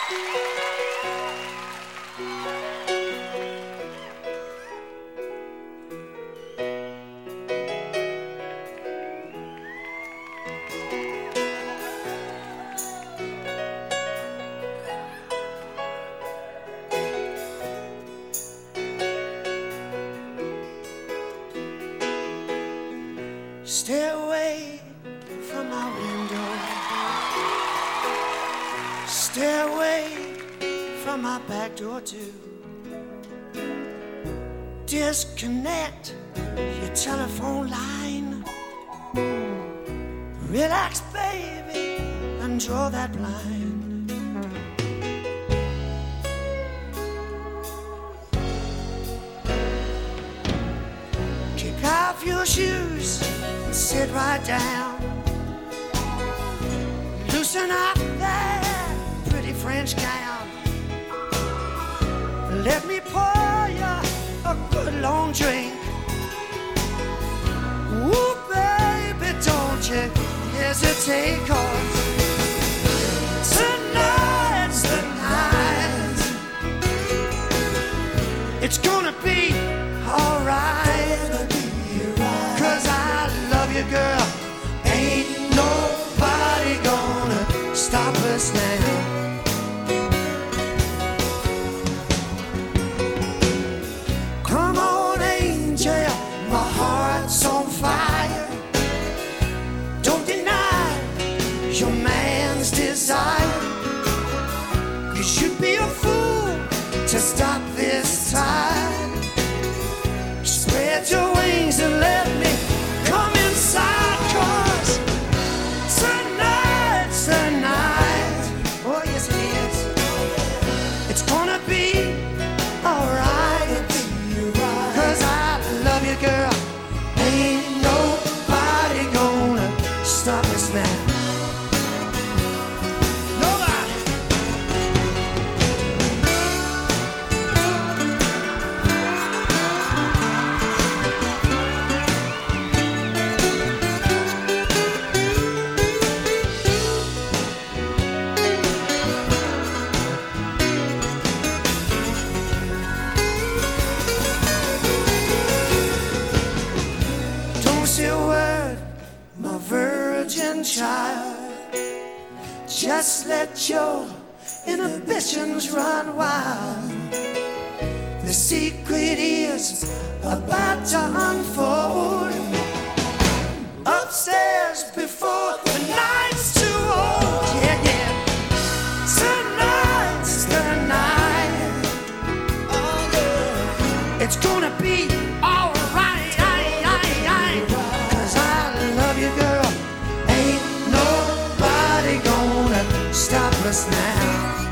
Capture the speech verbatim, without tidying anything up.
Stay away from my window. Stay away from my back door too. Disconnect your telephone line. Relax, baby, and draw that blind. Kick off your shoes, sit right down. Loosen up that pretty French gown. Let me pour you a good long drink. Ooh, baby, don't you hesitate, 'cause tonight's the night. It's gonna be alright, 'cause I love you, girl. Ain't nobody gonna stop us now. Come on, angel, my heart's on fire. Don't deny your man's desire, 'cause you'd be a fool to stop this time. Spread your wings and let me come inside, 'cause tonight's the night. Oh yes it is. It's gonna be alright, 'cause I love you, girl. Ain't nobody gonna stop us now. Nobody. Don't say a word, my virgin child. Just let your inhibitions run wild. The secret is about to unfold. Upstairs before the night's too old. Yeah, yeah. Tonight's the night. Oh, yeah. It's gonna be alright. 'Cause I love you, girl. Ain't nobody gonna stop us now.